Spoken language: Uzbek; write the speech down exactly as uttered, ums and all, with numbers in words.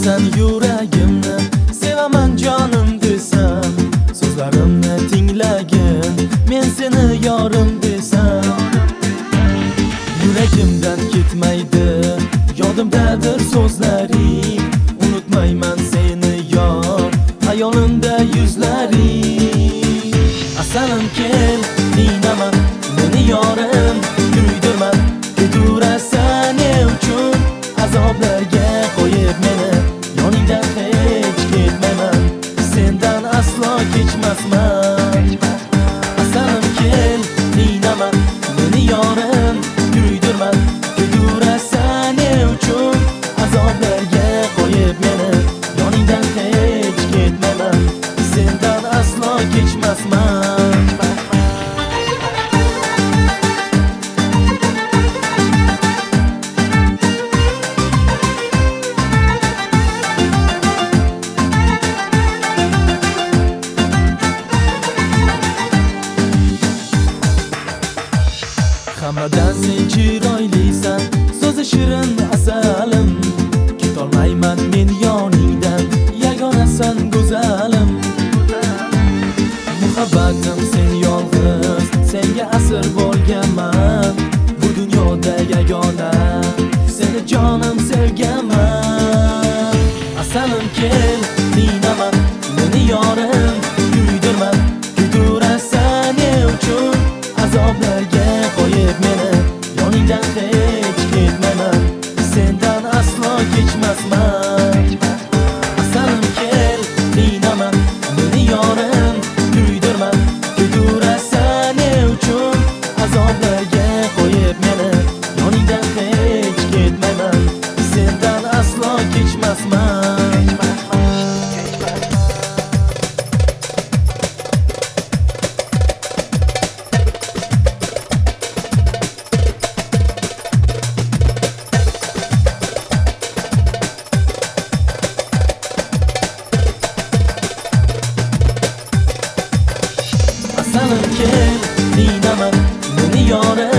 sen yuragimni, sevaman jonim desam, so'zlarimni tinglagin, men seni yorim desam. Yuragimdan ketmaydi, yodimdadir so'zlaring, unutmayman seni yor, hayolimda yuzlaring. Asalim kel, dinaman, meni yorim, kuydirman, kuydirasan ne uchun azoblarga qo'yib meni, yoningdan hech ketmayman, sendan aslo kechmasman. Asalim kel, dinaman, meni yorim, kuydirman, kuydirasan ne uchun azoblarga qo'yib meni, yoningdan hech ketmayman, sendan aslo kechmasman. Hammadan sen chiroylisan, so'zi shirin asalim, ketolmayman men yoningdan, yagonasan go'zalim. Muhabbatim sen yolg'iz, senga asir bo'lganman, bu dunyoda yagona, seni jonim sevganman. Asalim kel, dinaman, meni yorim, kuydirman, kuydirasan ne uchun azoblarga qo'yib meni, yoningdan hech ketmayman, sendan aslo kechmasman. Asalim kel, dinaman, meni yorim, kuydirman, kuydirasan ne uchun azoblarga qo'yib meni, yoningdan hech ketmayman, sendan aslo kechmasman. Asalim kel, dinaman, meni yorim,